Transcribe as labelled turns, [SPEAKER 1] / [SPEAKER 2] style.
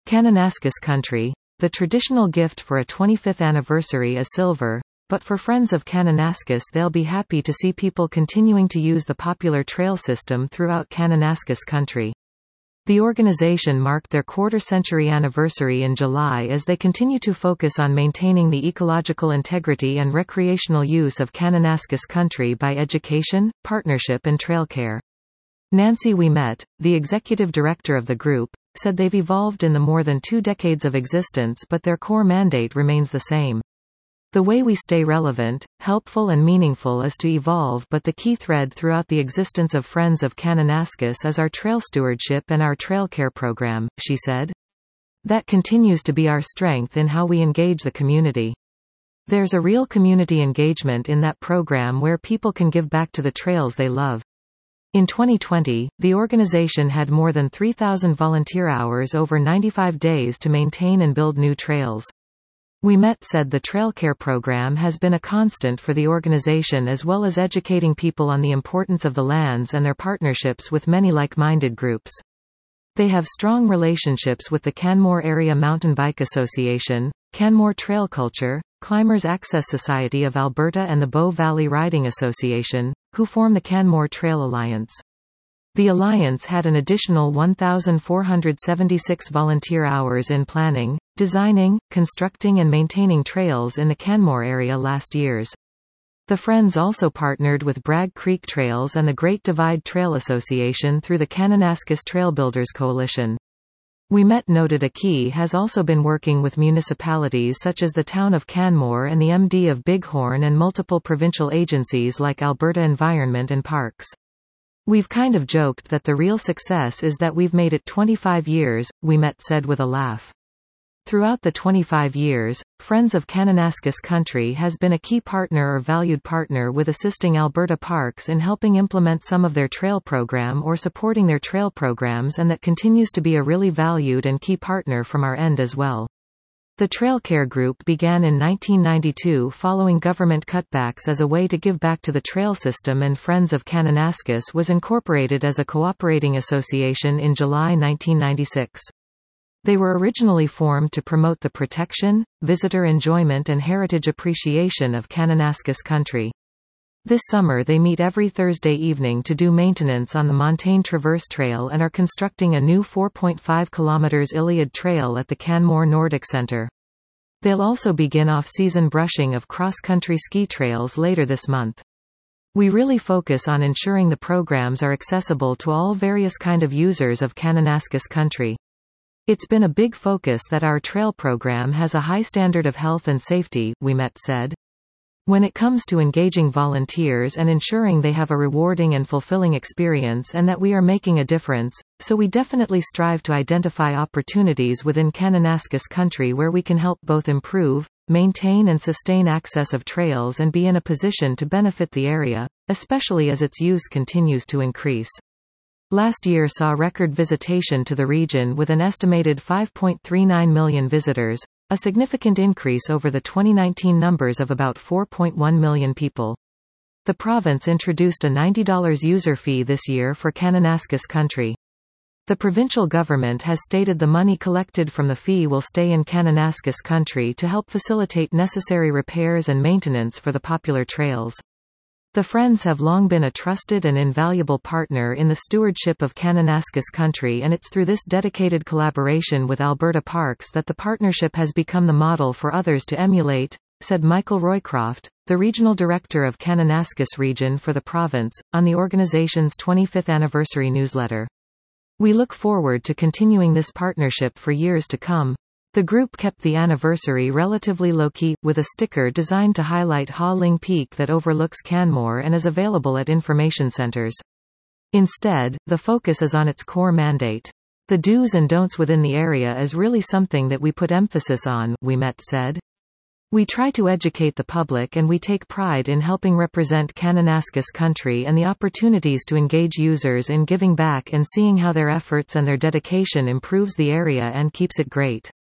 [SPEAKER 1] Kananaskis Country. The traditional gift for a 25th anniversary is silver, but for Friends of Kananaskis they'll be happy to see people continuing to use the popular trail system throughout Kananaskis Country. The organization marked their quarter-century anniversary in July as they continue to focus on maintaining the ecological integrity and recreational use of Kananaskis Country by education, partnership and trail care. Nancy Ouimet, the executive director of the group, said they've evolved in the more than 2 decades of existence, but their core mandate remains the same. The way we stay relevant, helpful and meaningful is to evolve, but the key thread throughout the existence of Friends of Kananaskis is our trail stewardship and our trail care program, she said. That continues to be our strength in how we engage the community. There's a real community engagement in that program where people can give back to the trails they love. In 2020, the organization had more than 3,000 volunteer hours over 95 days to maintain and build new trails. Ouimet said the trail care program has been a constant for the organization, as well as educating people on the importance of the lands and their partnerships with many like-minded groups. They have strong relationships with the Canmore Area Mountain Bike Association, Canmore Trail Culture, Climbers Access Society of Alberta and the Bow Valley Riding Association, who form the Canmore Trail Alliance. The Alliance had an additional 1,476 volunteer hours in planning, designing, constructing and maintaining trails in the Canmore area last year. The Friends also partnered with Bragg Creek Trails and the Great Divide Trail Association through the Kananaskis Trail Builders Coalition. Ouimet noted a key has also been working with municipalities such as the town of Canmore and the MD of Bighorn and multiple provincial agencies like Alberta Environment and Parks. We've kind of joked that the real success is that we've made it 25 years, Ouimet said with a laugh. Throughout the 25 years, Friends of Kananaskis Country has been a key partner or valued partner with assisting Alberta Parks in helping implement some of their trail program or supporting their trail programs, and that continues to be a really valued and key partner from our end as well. The Trail Care Group began in 1992 following government cutbacks as a way to give back to the trail system, and Friends of Kananaskis was incorporated as a cooperating association in July 1996. They were originally formed to promote the protection, visitor enjoyment and heritage appreciation of Kananaskis Country. This summer they meet every Thursday evening to do maintenance on the Montane Traverse Trail and are constructing a new 4.5 km Iliad Trail at the Canmore Nordic Centre. They'll also begin off-season brushing of cross-country ski trails later this month. We really focus on ensuring the programs are accessible to all various kind of users of Kananaskis Country. It's been a big focus that our trail program has a high standard of health and safety, Ouimet said. When it comes to engaging volunteers and ensuring they have a rewarding and fulfilling experience and that we are making a difference, so we definitely strive to identify opportunities within Kananaskis Country where we can help both improve, maintain and sustain access of trails and be in a position to benefit the area, especially as its use continues to increase. Last year saw record visitation to the region with an estimated 5.39 million visitors, a significant increase over the 2019 numbers of about 4.1 million people. The province introduced a $90 user fee this year for Kananaskis Country. The provincial government has stated the money collected from the fee will stay in Kananaskis Country to help facilitate necessary repairs and maintenance for the popular trails. The Friends have long been a trusted and invaluable partner in the stewardship of Kananaskis Country, and it's through this dedicated collaboration with Alberta Parks that the partnership has become the model for others to emulate, said Michael Roycroft, the regional director of Kananaskis Region for the province, on the organization's 25th anniversary newsletter. We look forward to continuing this partnership for years to come. The group kept the anniversary relatively low-key, with a sticker designed to highlight Ha Ling Peak that overlooks Canmore and is available at information centers. Instead, the focus is on its core mandate. The do's and don'ts within the area is really something that we put emphasis on, Ouimet said. We try to educate the public and we take pride in helping represent Kananaskis Country and the opportunities to engage users in giving back and seeing how their efforts and their dedication improves the area and keeps it great.